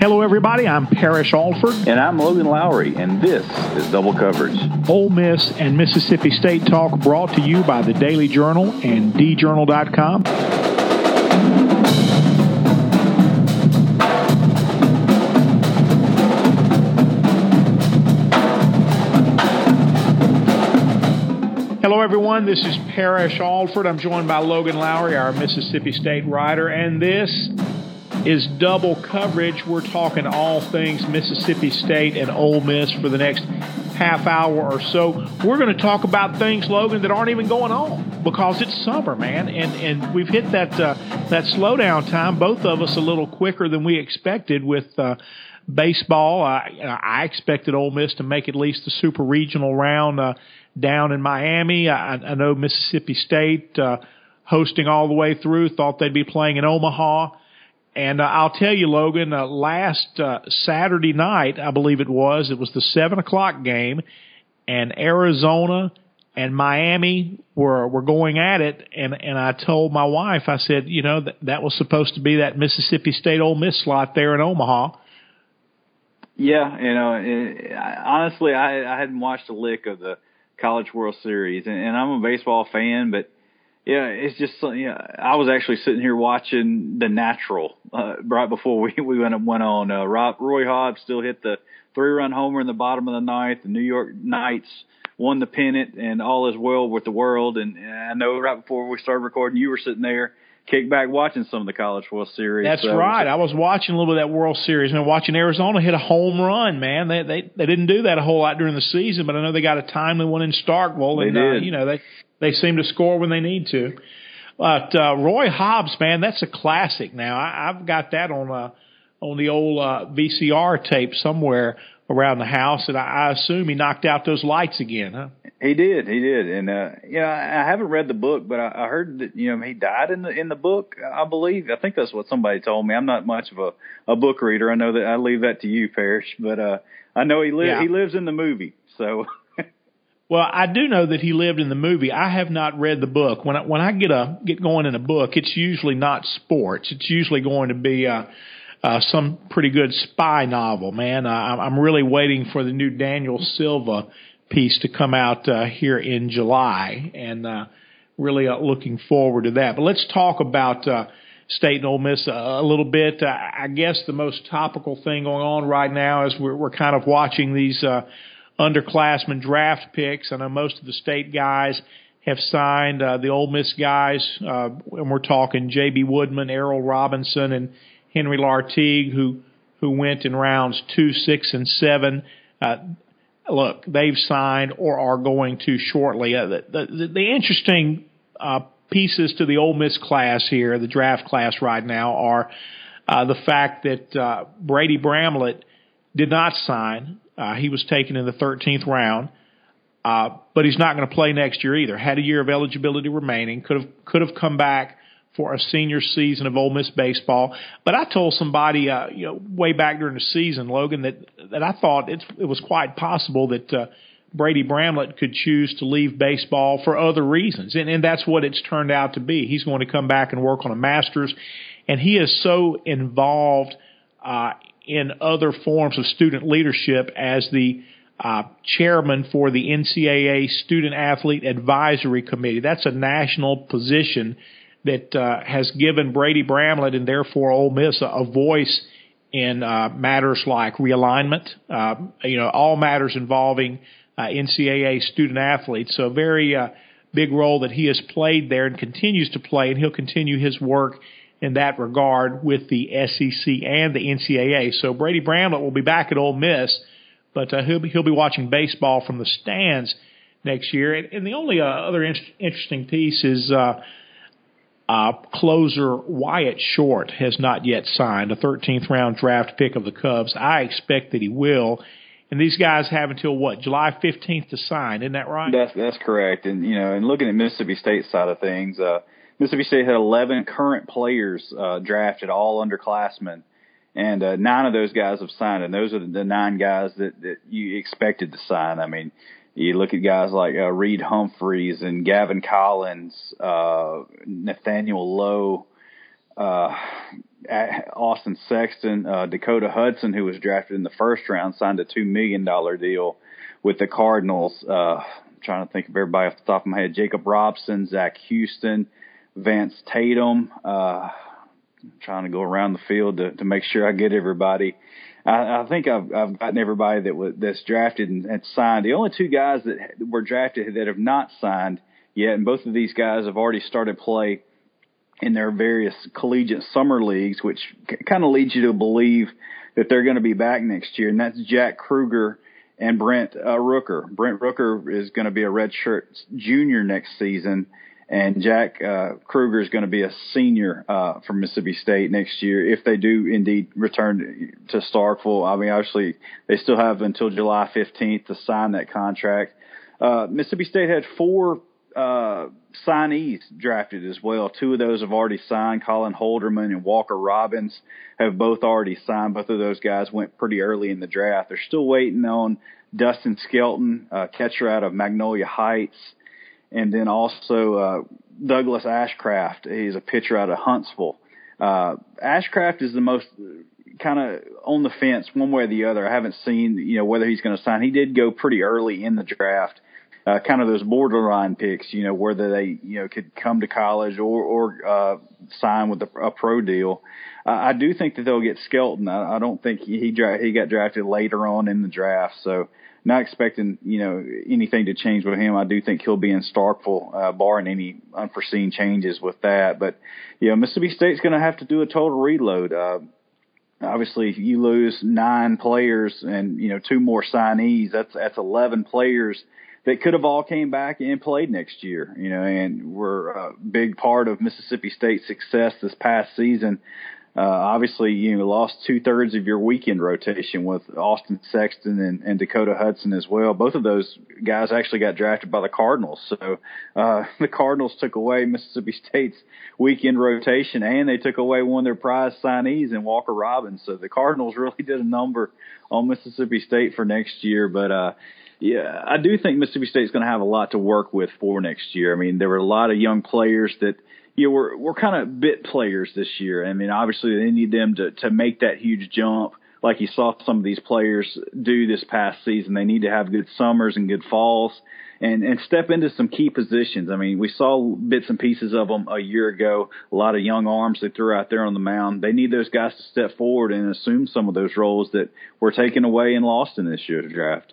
Hello, everybody. I'm Parrish Alford. And I'm Logan Lowry, and this is Double Coverage. Ole Miss and Mississippi State Talk brought to you by the Daily Journal and djournal.com. Hello, everyone. This is Parrish Alford. I'm joined by Logan Lowry, our Mississippi State writer, and this is Double Coverage. We're talking all things Mississippi State and Ole Miss for the next half hour or so. We're going to talk about things, Logan, that aren't even going on because it's summer, man, and we've hit that slowdown time, both of us a little quicker than we expected with baseball. I expected Ole Miss to make at least the super regional round down in Miami. I know Mississippi State hosting all the way through, thought they'd be playing in Omaha. And I'll tell you, Logan, last Saturday night, I believe it was the 7 o'clock game, and Arizona and Miami were going at it. And I told my wife, I said, you know, that was supposed to be that Mississippi State Ole Miss slot there in Omaha. Yeah, you know, honestly, I hadn't watched a lick of the College World Series, and I'm a baseball fan, but yeah, it's just, I was actually sitting here watching The Natural right before we went on. Roy Hobbs still hit the 3-run homer in the bottom of the ninth. The New York Knights won the pennant, and all is well with the world. And I know right before we started recording, you were sitting there, kicked back watching some of the College World Series. That's right. I was watching a little bit of that World Series and watching Arizona hit a home run, man. They didn't do that a whole lot during the season, but I know they got a timely one in Starkville. They did. You know, they seem to score when they need to. But Roy Hobbs, man, that's a classic now. I've got that on the old VCR tape somewhere around the house, and I assume he knocked out those lights again, huh? He did. And I haven't read the book, but I heard that he died in the book. I believe. I think that's what somebody told me. I'm not much of a book reader. I know that I leave that to you, Parrish, but I know he lives in the movie. So. Well, I do know that he lived in the movie. I have not read the book. When I get going in a book, it's usually not sports. It's usually going to be some pretty good spy novel, man. I'm really waiting for the new Daniel Silva piece to come out here in July, and really looking forward to that. But let's talk about State and Ole Miss a little bit. I guess the most topical thing going on right now is we're kind of watching these underclassmen draft picks. I know most of the State guys have signed. The Ole Miss guys, and we're talking J.B. Woodman, Errol Robinson, and Henry Lartigue, who went in rounds 2, 6, and 7. Look, they've signed or are going to shortly. The interesting pieces to the Ole Miss class here, the draft class right now, are the fact that Brady Bramlett did not sign. He was taken in the 13th round, but he's not going to play next year either. Had a year of eligibility remaining. Could have come back for a senior season of Ole Miss baseball. But I told somebody, way back during the season, Logan, that I thought it was quite possible that Brady Bramlett could choose to leave baseball for other reasons, and that's what it's turned out to be. He's going to come back and work on a master's, and he is so involved in other forms of student leadership as the chairman for the NCAA Student Athlete Advisory Committee. That's a national position that has given Brady Bramlett and therefore Ole Miss a voice in matters like realignment, all matters involving NCAA student athletes. So a very big role that he has played there and continues to play, and he'll continue his work in that regard with the SEC and the NCAA. So Brady Bramlett will be back at Ole Miss, but he'll be watching baseball from the stands next year. And the only other interesting piece is closer Wyatt Short has not yet signed, a 13th round draft pick of the Cubs. I expect that he will. And these guys have until July 15th to sign. Isn't that right? That's correct. And and looking at Mississippi State's side of things, Mississippi State had 11 current players drafted, all underclassmen, and 9 of those guys have signed, and those are the 9 guys that you expected to sign. I mean, you look at guys like Reed Humphreys and Gavin Collins, Nathaniel Lowe, Austin Sexton, Dakota Hudson, who was drafted in the first round, signed a $2 million deal with the Cardinals. I'm trying to think of everybody off the top of my head. Jacob Robson, Zach Houston, Vance Tatum. Trying to go around the field to make sure I get everybody. I think I've gotten everybody that's drafted and signed. The only two guys that were drafted that have not signed yet, and both of these guys have already started play in their various collegiate summer leagues, which kind of leads you to believe that they're going to be back next year, and that's Jack Kruger and Brent Rooker. Brent Rooker is going to be a redshirt junior next season, and Jack Kruger is going to be a senior from Mississippi State next year if they do indeed return to Starkville. I mean, obviously, they still have until July 15th to sign that contract. Mississippi State had 4 signees drafted as well. 2 of those have already signed. Colin Holderman and Walker Robbins have both already signed. Both of those guys went pretty early in the draft. They're still waiting on Dustin Skelton, catcher out of Magnolia Heights, and then also Douglas Ashcraft. He's a pitcher out of Huntsville. Ashcraft is the most kind of on the fence one way or the other. I haven't seen whether he's going to sign. He did go pretty early in the draft. Kind of those borderline picks, whether they, could come to college or sign with a pro deal. I do think that they'll get Skelton. I don't think he got drafted later on in the draft, so not expecting, anything to change with him. I do think he'll be in Starkville, barring any unforeseen changes with that. But, Mississippi State's going to have to do a total reload. Obviously, if you lose 9 players and, 2 more signees, that's 11 players that could have all came back and played next year, and were a big part of Mississippi State's success this past season. Obviously, you lost 2/3 of your weekend rotation with Austin Sexton and Dakota Hudson as well. Both of those guys actually got drafted by the Cardinals. So the Cardinals took away Mississippi State's weekend rotation, and they took away one of their prize signees in Walker Robbins. So the Cardinals really did a number on Mississippi State for next year. But, yeah, I do think Mississippi State's going to have a lot to work with for next year. I mean, there were a lot of young players that were kind of bit players this year. I mean, obviously they need them to make that huge jump like you saw some of these players do this past season. They need to have good summers and good falls and step into some key positions. I mean, we saw bits and pieces of them a year ago, a lot of young arms they threw out there on the mound. They need those guys to step forward and assume some of those roles that were taken away and lost in this year's draft.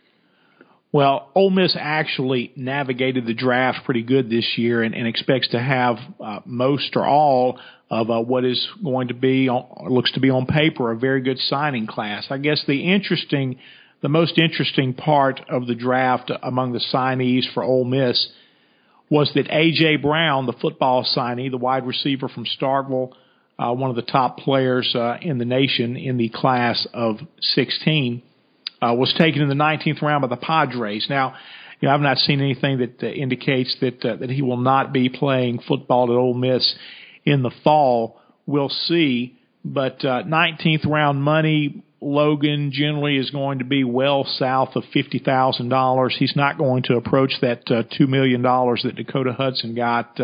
Well, Ole Miss actually navigated the draft pretty good this year and expects to have most or all of what is going to be, looks to be on paper, a very good signing class. I guess the most interesting part of the draft among the signees for Ole Miss was that A.J. Brown, the football signee, the wide receiver from Starkville, one of the top players in the nation in the class of 16, was taken in the 19th round by the Padres. Now, I've not seen anything that indicates that he will not be playing football at Ole Miss in the fall. We'll see. But 19th round money, Logan, generally is going to be well south of $50,000. He's not going to approach that $2 million that Dakota Hudson got.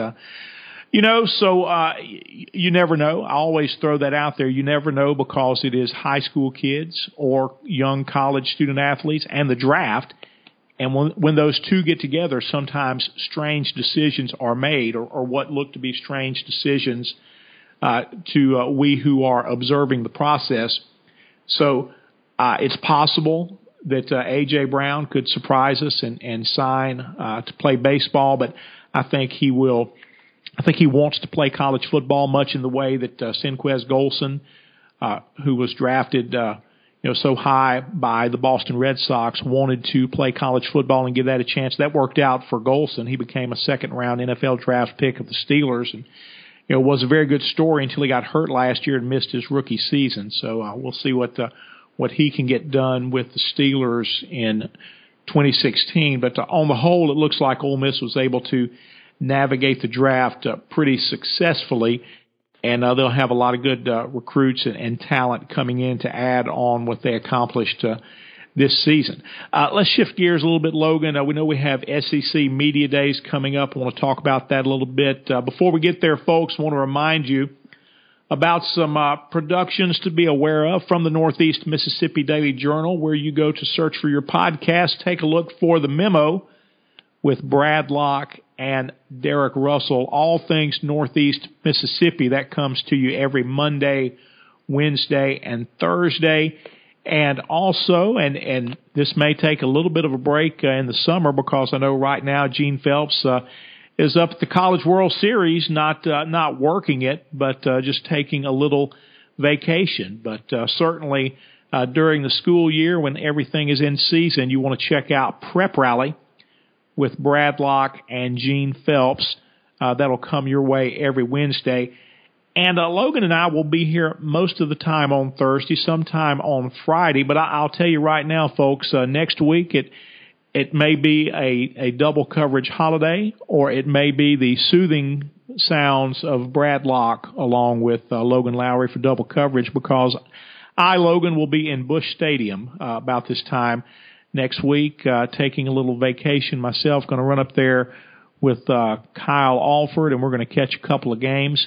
So you never know. I always throw that out there. You never know because it is high school kids or young college student athletes and the draft. And when those two get together, sometimes strange decisions are made or what look to be strange decisions to we who are observing the process. So it's possible that A.J. Brown could surprise us and sign to play baseball, but I think he will. I think he wants to play college football much in the way that Senquez Golson, who was drafted so high by the Boston Red Sox, wanted to play college football and give that a chance. That worked out for Golson. He became a second-round NFL draft pick of the Steelers, and it was a very good story until he got hurt last year and missed his rookie season. So we'll see what he can get done with the Steelers in 2016. But on the whole, it looks like Ole Miss was able to navigate the draft pretty successfully, and they'll have a lot of good recruits and talent coming in to add on what they accomplished this season. Let's shift gears a little bit, Logan. We know we have SEC Media Days coming up. I want to talk about that a little bit. Before we get there, folks, I want to remind you about some productions to be aware of from the Northeast Mississippi Daily Journal, where you go to search for your podcast. Take a look for The Memo with Brad Locke and Derek Russell, all things Northeast Mississippi. That comes to you every Monday, Wednesday, and Thursday. And also, and this may take a little bit of a break in the summer, because I know right now Gene Phelps is up at the College World Series, not working it, but just taking a little vacation. But certainly during the school year, when everything is in season, you want to check out Prep Rally with Brad Locke and Gene Phelps. That'll come your way every Wednesday. And Logan and I will be here most of the time on Thursday, sometime on Friday. But I'll tell you right now, folks, next week it may be a double coverage holiday, or it may be the soothing sounds of Brad Locke along with Logan Lowry for double coverage, because Logan, will be in Busch Stadium about this time next week, taking a little vacation myself. Going to run up there with Kyle Alford, and we're going to catch a couple of games.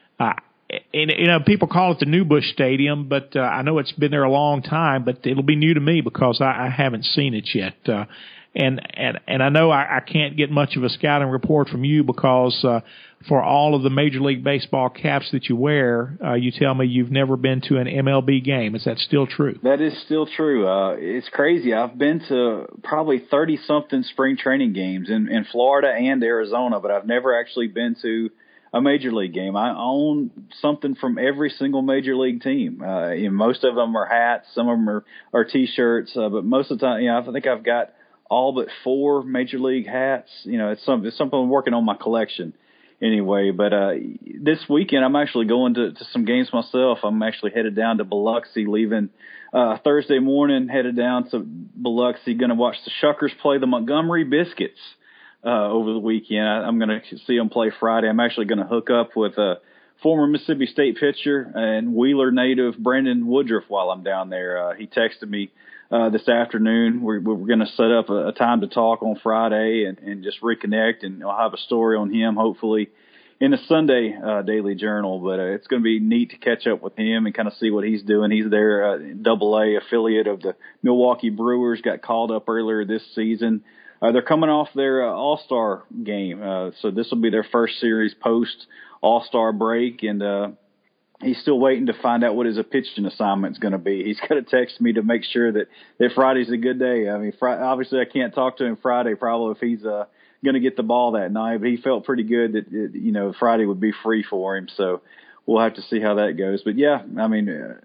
And people call it the new Busch Stadium, but I know it's been there a long time, but it'll be new to me because I haven't seen it yet. And I know I can't get much of a scouting report from you, because for all of the Major League Baseball caps that you wear, you tell me you've never been to an MLB game. Is that still true? That is still true. It's crazy. I've been to probably 30-something spring training games in Florida and Arizona, but I've never actually been to a Major League game. I own something from every single Major League team. Most of them are hats, some of them are T-shirts, but most of the time, I think I've got all but 4 Major League hats. It's something I'm working on my collection anyway. But this weekend, I'm actually going to some games myself. I'm actually headed down to Biloxi, leaving Thursday morning, headed down to Biloxi, going to watch the Shuckers play the Montgomery Biscuits over the weekend. I'm going to see them play Friday. I'm actually going to hook up with a former Mississippi State pitcher and Wheeler native Brandon Woodruff while I'm down there. He texted me this afternoon. We're going to set up a time to talk on Friday and just reconnect, and I'll have a story on him hopefully in the Sunday Daily Journal. But it's going to be neat to catch up with him and kind of see what he's doing. He's their AA affiliate of the Milwaukee Brewers, got called up earlier this season. They're coming off their All-Star game, so this will be their first series post-All-Star break, and he's still waiting to find out what his pitching assignment is going to be. He's got to text me to make sure that Friday's a good day. I mean, obviously I can't talk to him Friday probably if he's going to get the ball that night, but he felt pretty good that Friday would be free for him, so we'll have to see how that goes. But, yeah, I mean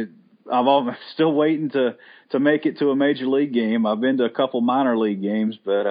I'm still waiting to make it to a Major League game. I've been to a couple minor league games, but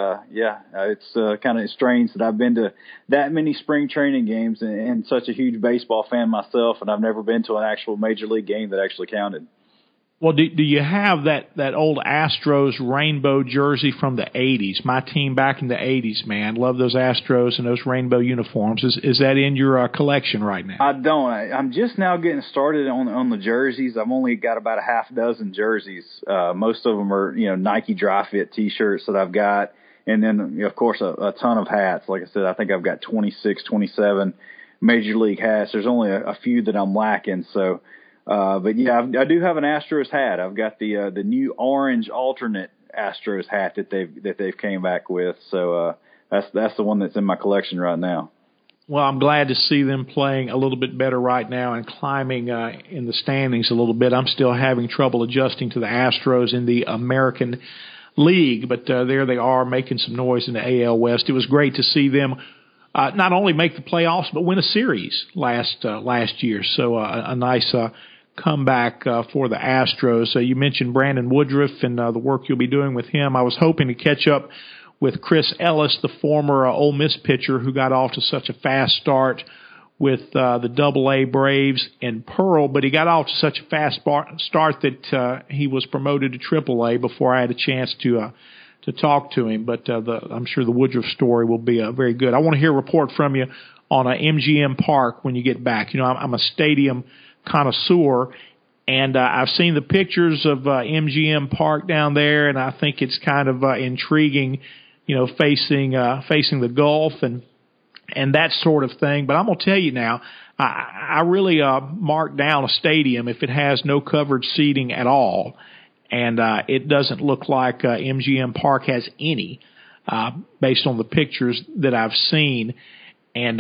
it's kind of strange that I've been to that many spring training games and such a huge baseball fan myself, and I've never been to an actual Major League game that actually counted. Well, do you have that old Astros rainbow jersey from the 80s? My team back in the 80s, man. Love those Astros and those rainbow uniforms. Is that in your collection right now? I don't. I'm just now getting started on the jerseys. I've only got about a half dozen jerseys. Most of them are, Nike Dry Fit T-shirts that I've got. And then, of course, a ton of hats. Like I said, I think I've got 26, 27 Major League hats. There's only a few that I'm lacking, so – but yeah, I do have an Astros hat. I've got the new orange alternate Astros hat that they've came back with. So that's the one that's in my collection right now. Well, I'm glad to see them playing a little bit better right now and climbing in the standings a little bit. I'm still having trouble adjusting to the Astros in the American League, but there they are making some noise in the AL West. It was great to see them not only make the playoffs but win a series last year. So a nice comeback for the Astros. You mentioned Brandon Woodruff and the work you'll be doing with him. I was hoping to catch up with Chris Ellis, the former Ole Miss pitcher who got off to such a fast start with the AA Braves in Pearl, but he got off to such a fast start that he was promoted to AAA before I had a chance to talk to him. But I'm sure the Woodruff story will be very good. I want to hear a report from you on MGM Park when you get back. I'm a stadium connoisseur, and I've seen the pictures of MGM Park down there, and I think it's kind of intriguing, facing the Gulf and that sort of thing. But I'm going to tell you now, I really mark down a stadium if it has no covered seating at all, and it doesn't look like MGM Park has any, based on the pictures that I've seen. And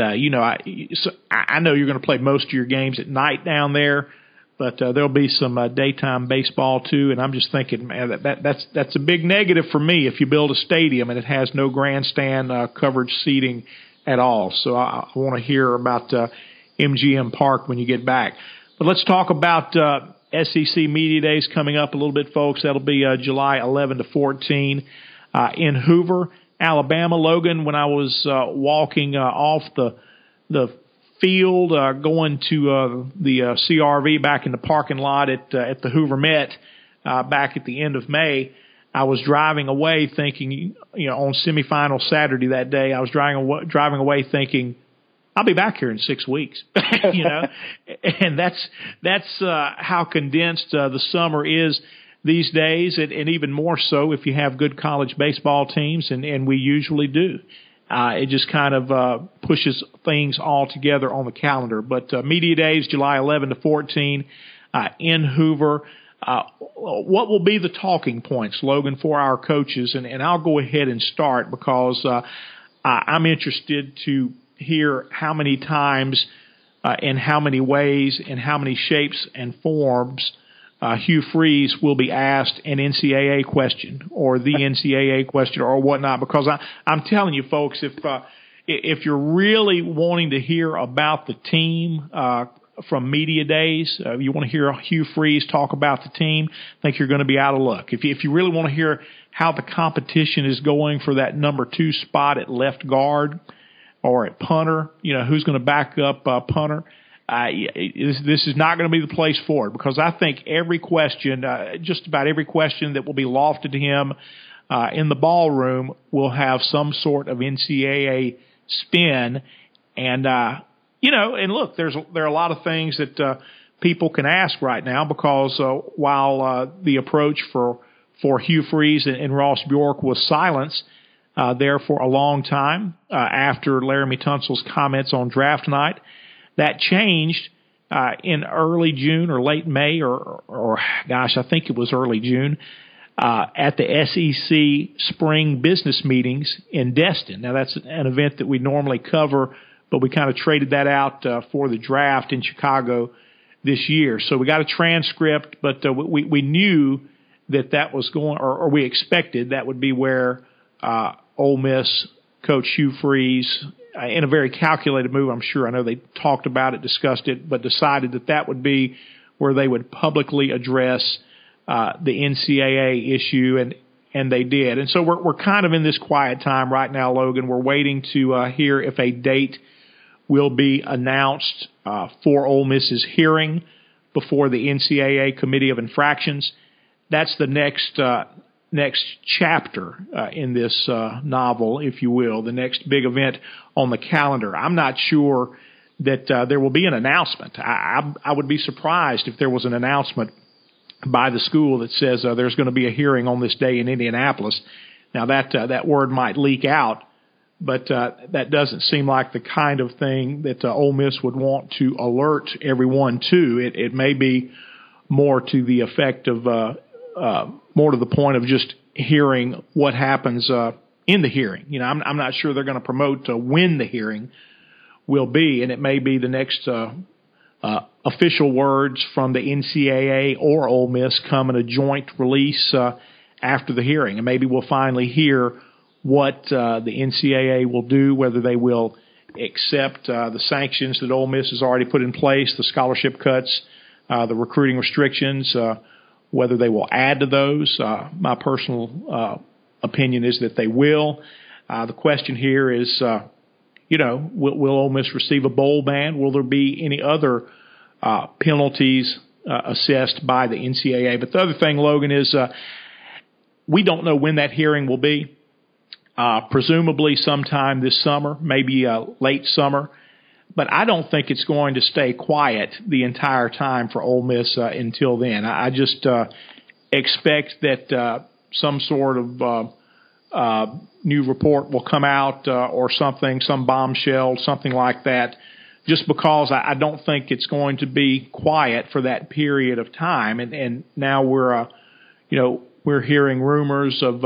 I know you're going to play most of your games at night down there, but there'll be some daytime baseball too. And I'm just thinking, man, that's a big negative for me if you build a stadium and it has no grandstand coverage seating at all. So I want to hear about MGM Park when you get back. But let's talk about SEC Media Days coming up a little bit, folks. That'll be July 11 to 14 in Hoover, Alabama. Logan, when I was walking off the field going to the CRV back in the parking lot at the Hoover Met back at the end of May, I was driving away thinking, on semifinal Saturday that day, I was driving away thinking, I'll be back here in 6 weeks, and that's how condensed the summer is these days, and even more so if you have good college baseball teams, and we usually do. It just kind of pushes things all together on the calendar. But Media Days, July 11 to 14 in Hoover. What will be the talking points, Logan, for our coaches? And I'll go ahead and start because I'm interested to hear how many times, in how many ways, in how many shapes and forms Hugh Freeze will be asked an NCAA question or the NCAA question or whatnot. Because I'm telling you, folks, if you're really wanting to hear about the team from Media Days, you want to hear Hugh Freeze talk about the team, I think you're going to be out of luck. If you really want to hear how the competition is going for that number 2 spot at left guard or at punter, who's going to back up punter, this is not going to be the place for it, because I think every question, just about every question that will be lofted to him in the ballroom will have some sort of NCAA spin. And, and look, there are a lot of things that people can ask right now, because while the approach for Hugh Freeze and Ross Bjork was silence there for a long time after Laramie Tunsil's comments on draft night, that changed in early June or late May or gosh, I think it was early June at the SEC spring business meetings in Destin. Now, that's an event that we normally cover, but we kind of traded that out for the draft in Chicago this year. So we got a transcript, but we knew that was going, or we expected that would be where Ole Miss coach Hugh Freeze, in a very calculated move, I'm sure. I know they talked about it, discussed it, but decided that would be where they would publicly address the NCAA issue, and they did. And so we're kind of in this quiet time right now, Logan. We're waiting to hear if a date will be announced for Ole Miss's hearing before the NCAA Committee of Infractions. That's the next chapter in this novel, if you will, the next big event on the calendar. I'm not sure that there will be an announcement. I would be surprised if there was an announcement by the school that says there's going to be a hearing on this day in Indianapolis. Now, that word might leak out, but that doesn't seem like the kind of thing that Ole Miss would want to alert everyone to. It may be more to the effect of more to the point of just hearing what happens in the hearing. I'm not sure they're going to promote when the hearing will be, and it may be the next official words from the NCAA or Ole Miss come in a joint release after the hearing, and maybe we'll finally hear what the NCAA will do, whether they will accept the sanctions that Ole Miss has already put in place, the scholarship cuts, the recruiting restrictions, whether they will add to those. My personal opinion is that they will. The question here is, will Ole Miss receive a bowl ban? Will there be any other penalties assessed by the NCAA? But the other thing, Logan, is we don't know when that hearing will be. Presumably sometime this summer, maybe late summer. But I don't think it's going to stay quiet the entire time for Ole Miss until then. I just expect that some sort of new report will come out or something, some bombshell, something like that, just because I don't think it's going to be quiet for that period of time. And now we're hearing rumors of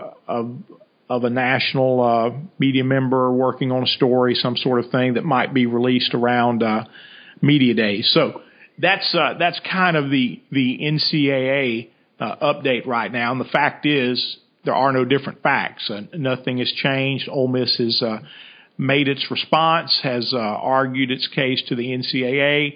a national media member working on a story, some sort of thing that might be released around media days. So that's kind of the NCAA update right now. And the fact is, there are no different facts. Nothing has changed. Ole Miss has made its response, has argued its case to the NCAA,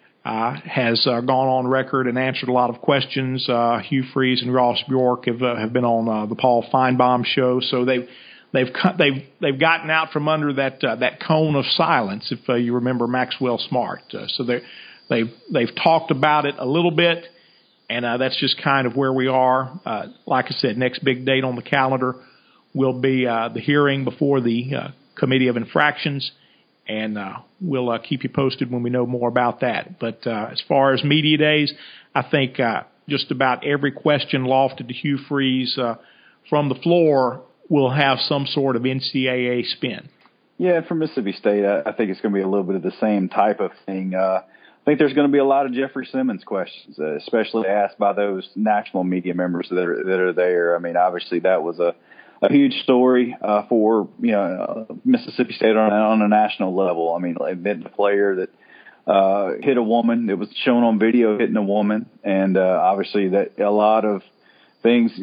has gone on record and answered a lot of questions. Hugh Freeze and Ross Bjork have been on the Paul Feinbaum show, so they've gotten out from under that cone of silence. If you remember Maxwell Smart, so they've talked about it a little bit. And that's just kind of where we are. Like I said, next big date on the calendar will be the hearing before the Committee of Infractions, and we'll keep you posted when we know more about that. But as far as media days, I think just about every question lofted to Hugh Freeze from the floor will have some sort of NCAA spin. Yeah, for Mississippi State, I think it's going to be a little bit of the same type of thing. I think there's going to be a lot of Jeffrey Simmons questions, especially asked by those national media members that are there. I mean, obviously that was a huge story for Mississippi State on a national level. I mean, the player that hit a woman, it was shown on video hitting a woman, and obviously that a lot of things,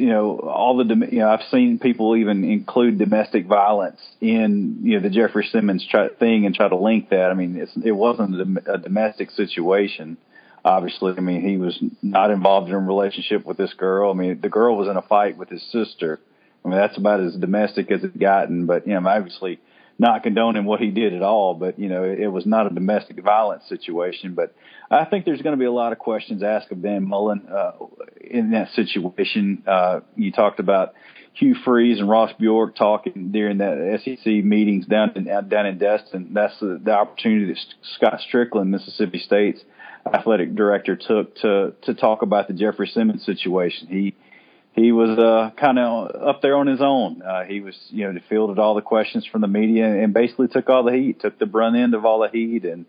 I've seen people even include domestic violence in, the Jeffrey Simmons thing and try to link that. I mean, it wasn't a domestic situation, obviously. I mean, he was not involved in a relationship with this girl. I mean, the girl was in a fight with his sister. I mean, that's about as domestic as it's gotten, but, I'm obviously not condoning what he did at all, but, it was not a domestic violence situation. But I think there's going to be a lot of questions asked of Dan Mullen in that situation. You talked about Hugh Freeze and Ross Bjork talking during that SEC meetings down in Destin. That's the opportunity that Scott Strickland, Mississippi State's athletic director, took to talk about the Jeffrey Simmons situation. He was kind of up there on his own. He was, fielded all the questions from the media and basically took all the heat, took the brunt end of all the heat. And,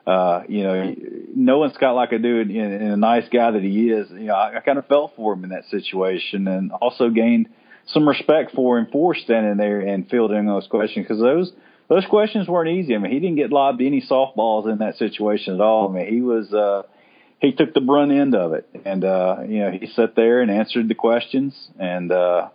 knowing Scott like I do and a nice guy that he is, I kind of felt for him in that situation and also gained some respect for him for standing there and fielding those questions, because those questions weren't easy. I mean, he didn't get lobbed any softballs in that situation at all. I mean, he took the brunt end of it, and he sat there and answered the questions, and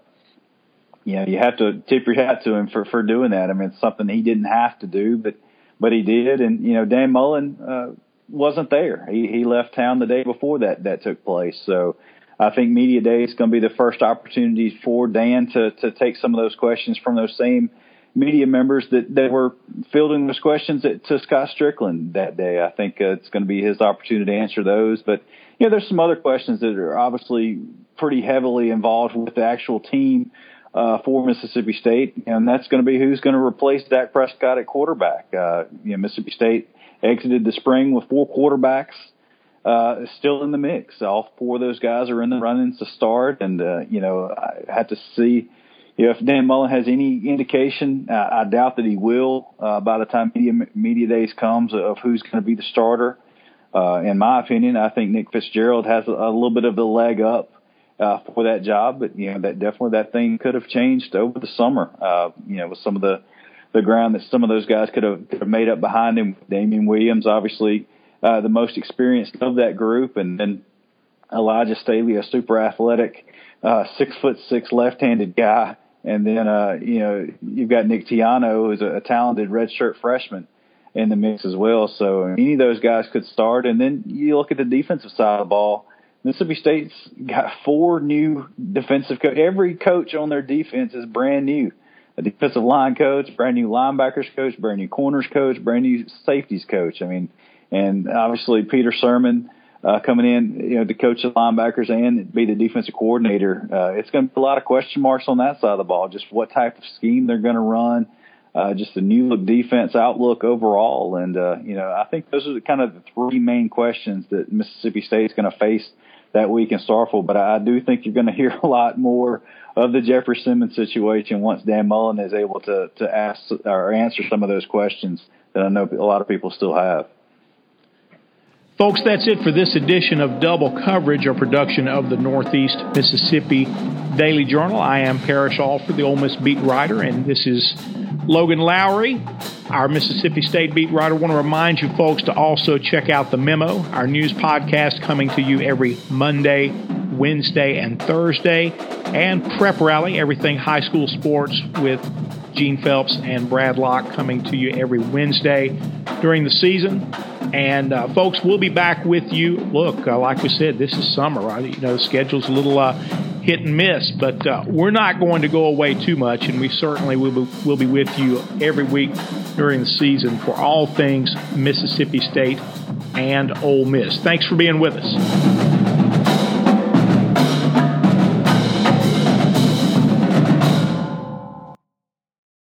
you have to tip your hat to him for doing that. I mean, it's something he didn't have to do, but he did, and Dan Mullen wasn't there. He left town the day before that took place. So I think media day is going to be the first opportunity for Dan to take some of those questions from those same media members that were fielding those questions to Scott Strickland that day. I think it's going to be his opportunity to answer those. But, there's some other questions that are obviously pretty heavily involved with the actual team for Mississippi State, and that's going to be who's going to replace Dak Prescott at quarterback. Mississippi State exited the spring with 4 quarterbacks still in the mix. All 4 of those guys are in the run-ins to start, and, I have to see if Dan Mullen has any indication. I doubt that he will by the time media days comes of who's going to be the starter. In my opinion, I think Nick Fitzgerald has a little bit of the leg up for that job, but that thing could have changed over the summer. With some of the ground that some of those guys could have made up behind him. Damian Williams, obviously the most experienced of that group, and then Elijah Staley, a super athletic 6'6" left-handed guy, and then you've got Nick Tiano, who's a talented redshirt freshman, in the mix as well. So any of those guys could start, and then you look at the defensive side of the ball. Mississippi State's got 4 new defensive coaches. Every coach on their defense is brand new. A defensive line coach, brand new linebackers coach, brand new corners coach, brand new safeties coach. I mean, and obviously Peter Sermon coming in, to coach the linebackers and be the defensive coordinator. It's going to be a lot of question marks on that side of the ball, just what type of scheme they're going to run, just the new look defense outlook overall. And, I think those are kind of the 3 main questions that Mississippi State's going to face that week in Starkville. But I do think you're going to hear a lot more of the Jeffrey Simmons situation once Dan Mullen is able to ask or answer some of those questions that I know a lot of people still have. Folks, that's it for this edition of Double Coverage, a production of the Northeast Mississippi Daily Journal. I am Parrish Alford, the Ole Miss beat writer, and this is Logan Lowry, our Mississippi State beat writer. I want to remind you folks to also check out The Memo, our news podcast coming to you every Monday, Wednesday, and Thursday, and Prep Rally, everything high school sports with Gene Phelps and Brad Locke coming to you every Wednesday during the season. And folks, we'll be back with you. Look, like we said, this is summer, right? You know, the schedule's a little hit and miss, but we're not going to go away too much, and we certainly will be with you every week during the season for all things Mississippi State and Ole Miss. Thanks for being with us.